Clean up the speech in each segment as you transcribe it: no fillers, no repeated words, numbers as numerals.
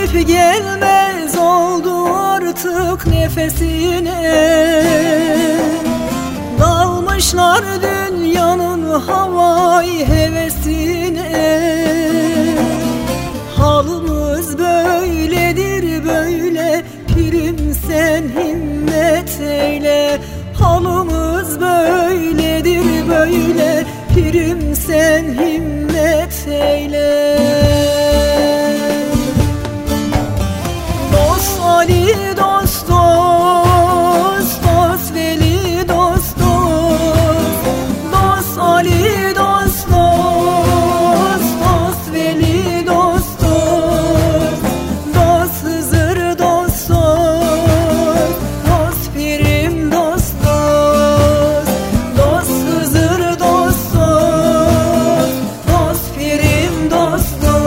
garip gelmez oldu artık nefesine. Dalmışlar dünyanın havai hevesine. Halımız böyledir böyle, pirim sen himmet eyle. Halımız böyledir böyle, pirim sen himmet eyle. Dost Ali dost dost, dost Veli dost dost, dost Ali dost dost, dost Veli dost dost, dost Hızır dost dost, dost Pirim dost dost, dost Hızır dost dost, dost Pirim dost dost.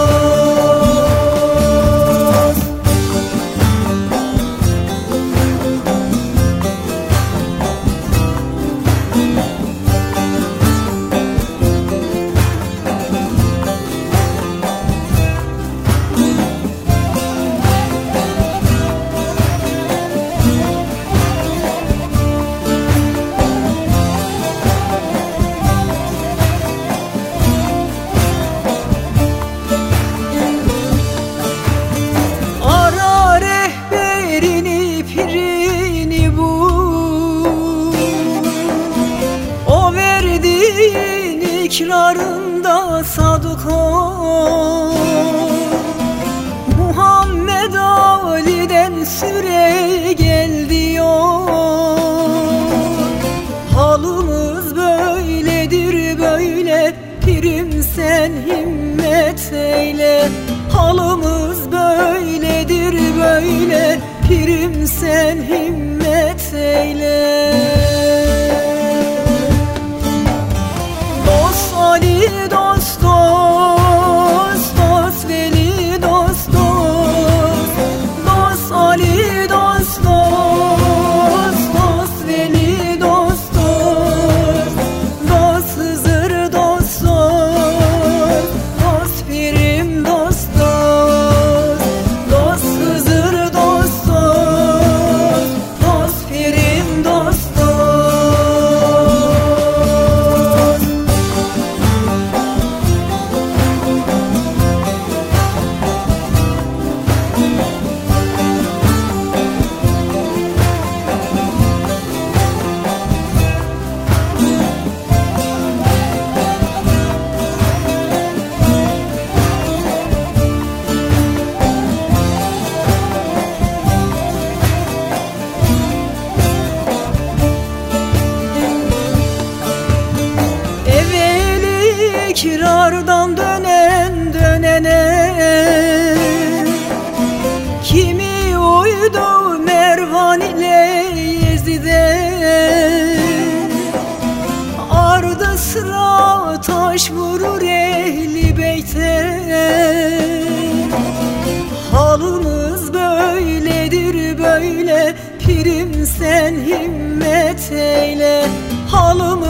İkrarında sadık ol. Muhammed Ali'den süre gel diyor. Halımız böyledir böyle, pirim sen himmet eyle. Halımız böyledir böyle, pirim sen himmet eyle. Dost Ali dost dost, dost Veli dost dost, dost Ali dost dost, dost Veli dost dost, dost Hızır dost dost, dost Pirim dost dost, dost Hızır dost dost, dost Pirim dost dost. İkrardan dönen dönene, kimi uydu Mervan ile Yezid'e. Ardı sıra taş vurur ehli beyte. Halımız böyledir böyle, pirim sen himmet eyle. Halımız